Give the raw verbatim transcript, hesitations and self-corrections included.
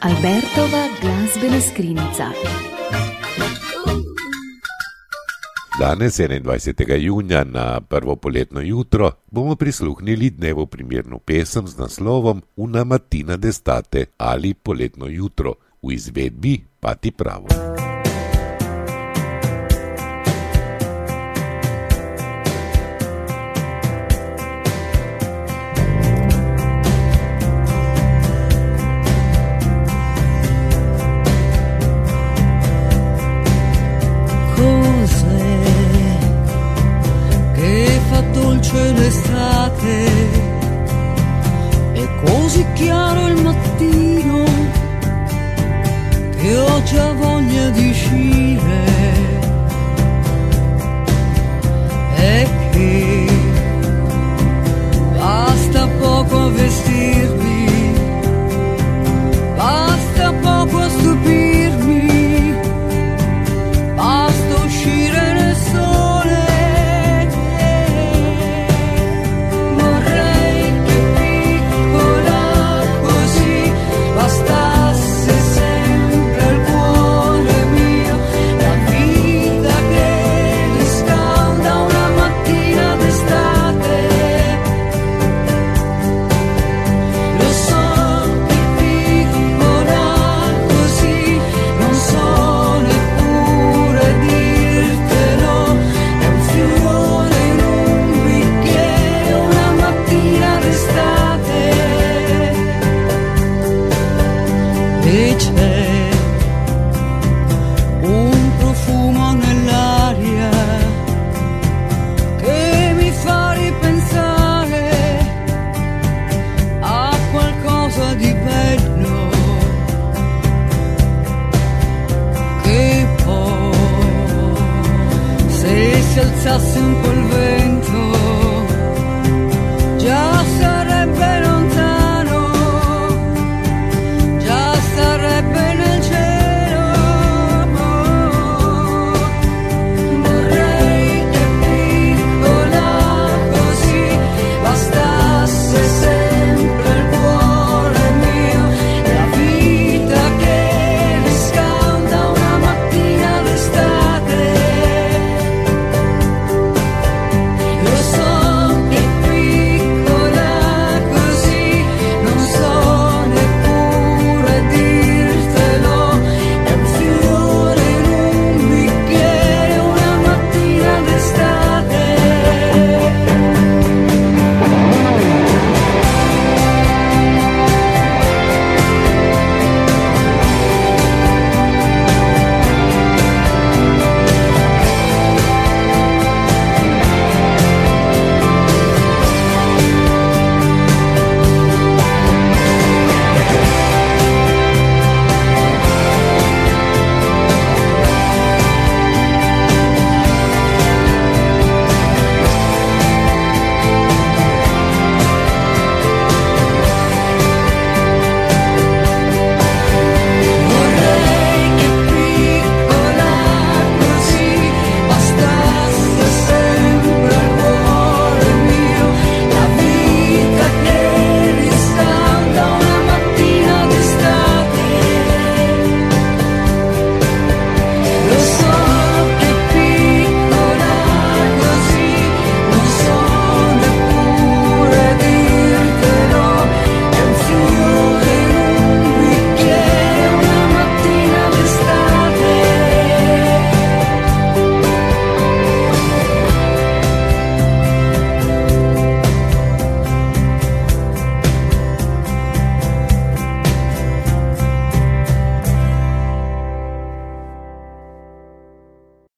Albertova glazbena skrinjica. Danes, enaindvajsetega junija, na prvo poletno jutro, bomo prisluhnili dnevu primerno pesem z naslovom Una mattina d'estate ali Poletno jutro v izvedbi Pati Pravo. Dolce l'estate, è così chiaro il mattino che ho già voglia di uscire, e che basta poco a vestirmi, basta poco a stupirmi, basta uscire nel sole. Se alzasse un po' il vento